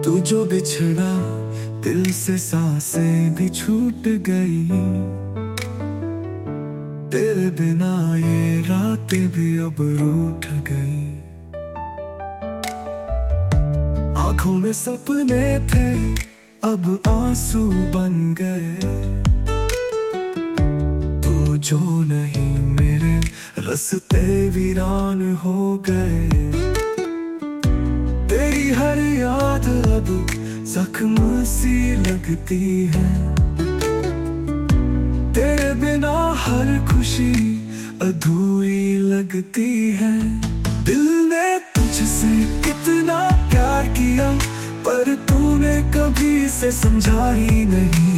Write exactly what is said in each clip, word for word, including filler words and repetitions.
तू जो बिछड़ा दिल से सांसें भी छूट गई। तेरे बिना ये रातें भी अब रूठ गई। आंखों में सपने थे अब आंसू बन गए। तू जो नहीं मेरे रास्ते वीरान हो गए। तेरी हर याद अब जख्म सी लगती है। तेरे बिना हर खुशी अधूरी लगती है। दिल ने तुझसे कितना प्यार किया पर तूने कभी इसे समझा ही नहीं।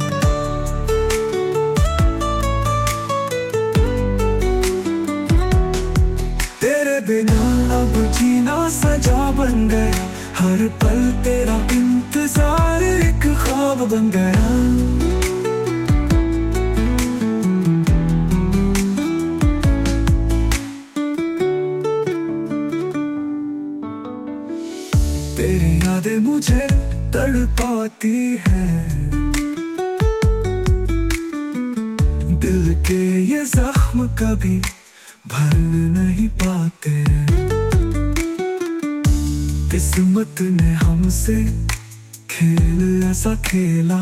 तेरे बिना अब जीना सजा बन गया। हर पल तेरा इंतजार एक ख्वाब बन गया। तेरी यादें मुझे तड़पाती है। दिल के ये जख्म कभी भर नहीं पाते। किस्मत ने हमसे खेल ऐसा खेला।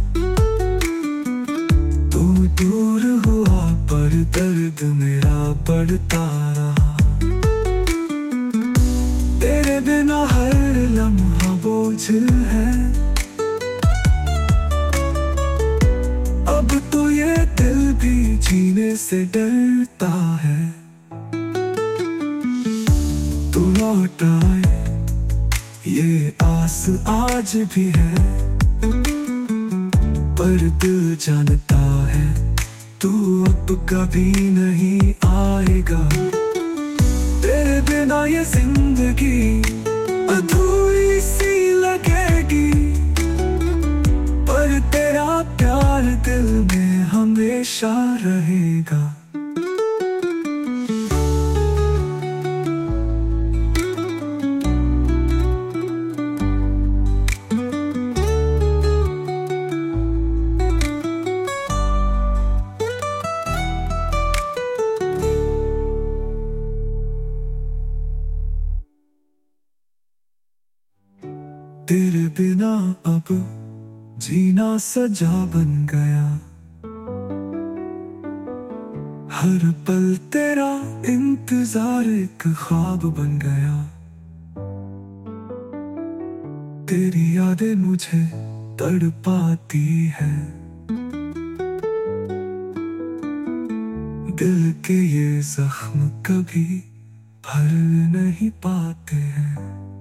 तू दूर हुआ पर दर्द मेरा बढ़ता रहा। तेरे बिना हर लम्हा बोझ है। अब तो ये दिल भी जीने से डरता है। तू लौट आए ये आस आज भी है। पर दिल जानता है तू अब कभी नहीं आएगा। तेरे बिना ये जिंदगी अधूरी सी लगेगी। पर तेरा प्यार दिल में हमेशा रहेगा। तेरे बिना अब जीना सजा बन गया। हर पल तेरा इंतजार एक ख्वाब बन गया। तेरी यादें मुझे तड़पाती है। दिल के ये जख्म कभी भर नहीं पाते हैं।